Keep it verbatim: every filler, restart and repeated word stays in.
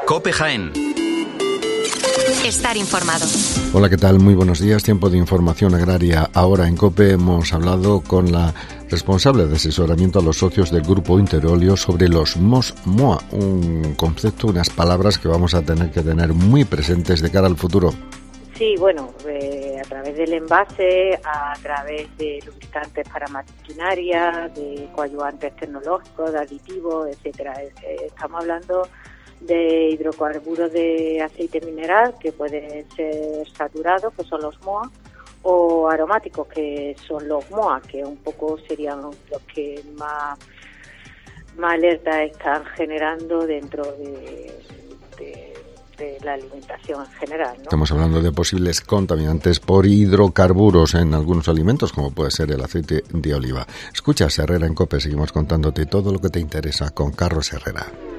COPE Jaén. Estar informado. Hola, ¿qué tal? Muy buenos días. Tiempo de información agraria. Ahora en COPE hemos hablado con la responsable de asesoramiento a los socios del Grupo Interolio sobre los M O S M O A, un concepto, unas palabras que vamos a tener que tener muy presentes de cara al futuro. Sí, bueno, eh, a través del envase, a través de lubricantes para maquinaria, de coadyuvantes tecnológicos, de aditivos, etcétera. Eh, estamos hablando de hidrocarburos de aceite mineral que pueden ser saturados, que son los M O A, o aromáticos, que son los M O A, que un poco serían los que más, más alerta están generando dentro de, de, de la alimentación en general, ¿no? Estamos hablando de posibles contaminantes por hidrocarburos en algunos alimentos, como puede ser el aceite de oliva. Escuchas Herrera en COPE, seguimos contándote todo lo que te interesa con Carlos Herrera.